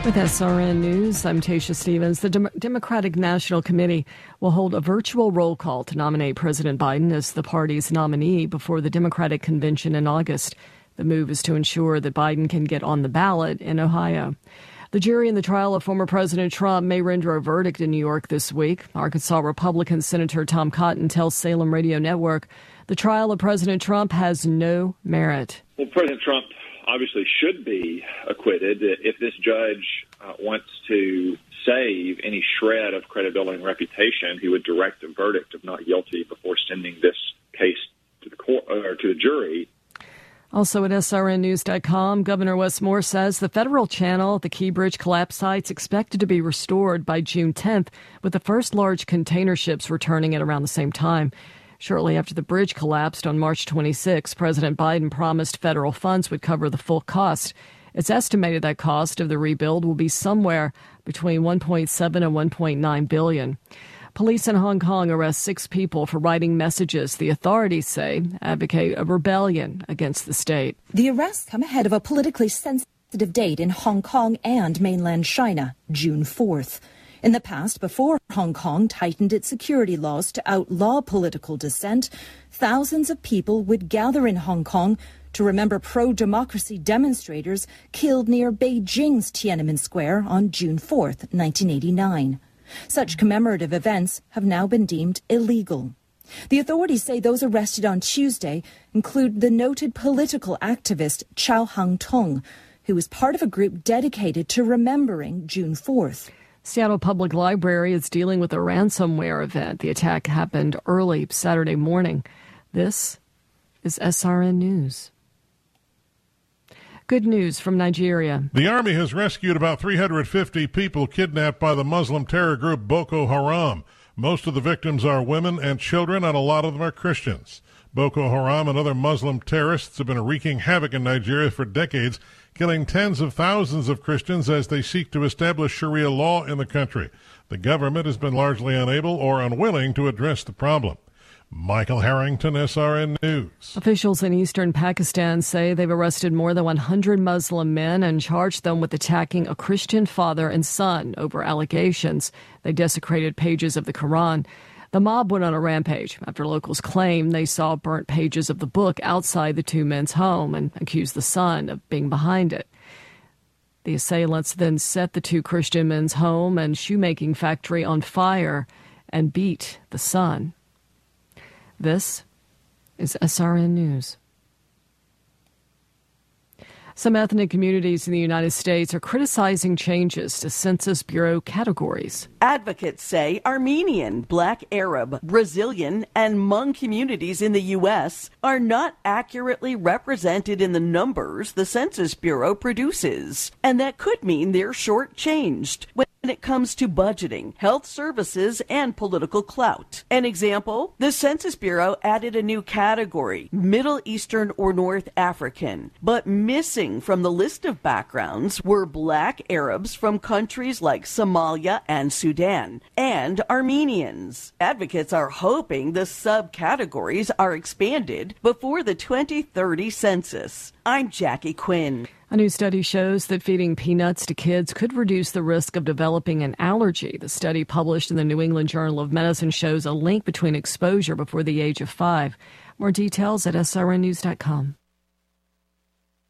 With SRN News, I'm Tasha Stevens. The Democratic National Committee will hold a virtual roll call to nominate President Biden as the party's nominee before the Democratic Convention in August. The move is to ensure that Biden can get on the ballot in Ohio. The jury in the trial of former President Trump may render a verdict in New York this week. Arkansas Republican Senator Tom Cotton tells Salem Radio Network the trial of President Trump has no merit. Well, President Trump obviously should be acquitted. If this judge wants to save any shred of credibility and reputation, he would direct a verdict of not guilty before sending this case to the court or to the jury. Also at srnnews.com, Governor Wes Moore says the federal channel at the Key Bridge collapse site is expected to be restored by June 10th, with the first large container ships returning at around the same time. Shortly after the bridge collapsed on March 26, President Biden promised federal funds would cover the full cost. It's estimated that cost of the rebuild will be somewhere between $1.7 and $1.9 billion. Police in Hong Kong arrest 6 people for writing messages the authorities say advocate a rebellion against the state. The arrests come ahead of a politically sensitive date in Hong Kong and mainland China, June 4th. In the past, before Hong Kong tightened its security laws to outlaw political dissent, thousands of people would gather in Hong Kong to remember pro-democracy demonstrators killed near Beijing's Tiananmen Square on June 4th, 1989. Such commemorative events have now been deemed illegal. The authorities say those arrested on Tuesday include the noted political activist Chow Hang-tung, who was part of a group dedicated to remembering June 4th. Seattle Public Library is dealing with a ransomware event. The attack happened early Saturday morning. This is SRN News. Good news from Nigeria. The Army has rescued about 350 people kidnapped by the Muslim terror group Boko Haram. Most of the victims are women and children, and a lot of them are Christians. Boko Haram and other Muslim terrorists have been wreaking havoc in Nigeria for decades, killing tens of thousands of Christians as they seek to establish Sharia law in the country. The government has been largely unable or unwilling to address the problem. Michael Harrington, SRN News. Officials in eastern Pakistan say they've arrested more than 100 Muslim men and charged them with attacking a Christian father and son over allegations they desecrated pages of the Quran. The mob went on a rampage after locals claimed they saw burnt pages of the book outside the two men's home and accused the son of being behind it. The assailants then set the two Christian men's home and shoemaking factory on fire and beat the son. This is SRN News. Some ethnic communities in the United States are criticizing changes to Census Bureau categories. Advocates say Armenian, Black Arab, Brazilian, and Hmong communities in the U.S. are not accurately represented in the numbers the Census Bureau produces, and that could mean they're shortchanged when it comes to budgeting, health services, and political clout. An example, the Census Bureau added a new category, Middle Eastern or North African, but missing from the list of backgrounds were Black Arabs from countries like Somalia and Sudan, and Armenians. Advocates are hoping the subcategories are expanded before the 2030 census. I'm Jackie Quinn. A new study shows that feeding peanuts to kids could reduce the risk of developing an allergy. The study published in the New England Journal of Medicine shows a link between exposure before the age of 5. More details at srnnews.com.